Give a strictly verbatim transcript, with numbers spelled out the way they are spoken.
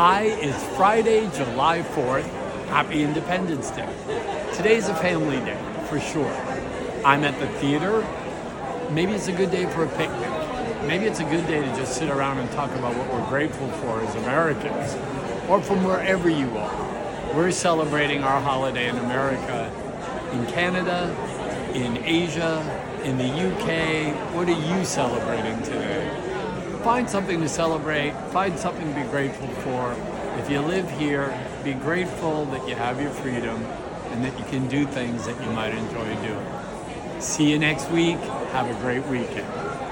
Hi, it's Friday, July fourth. Happy Independence Day. Today's a family day, for sure. I'm at the theater. Maybe it's a good day for a picnic. Maybe it's a good day to just sit around and talk about what we're grateful for as Americans, or from wherever you are. We're celebrating our holiday in America, in Canada, in Asia, in the U K. What are you celebrating today? Find something to celebrate, find something to be grateful for. If you live here, be grateful that you have your freedom and that you can do things that you might enjoy doing. See you next week. Have a great weekend.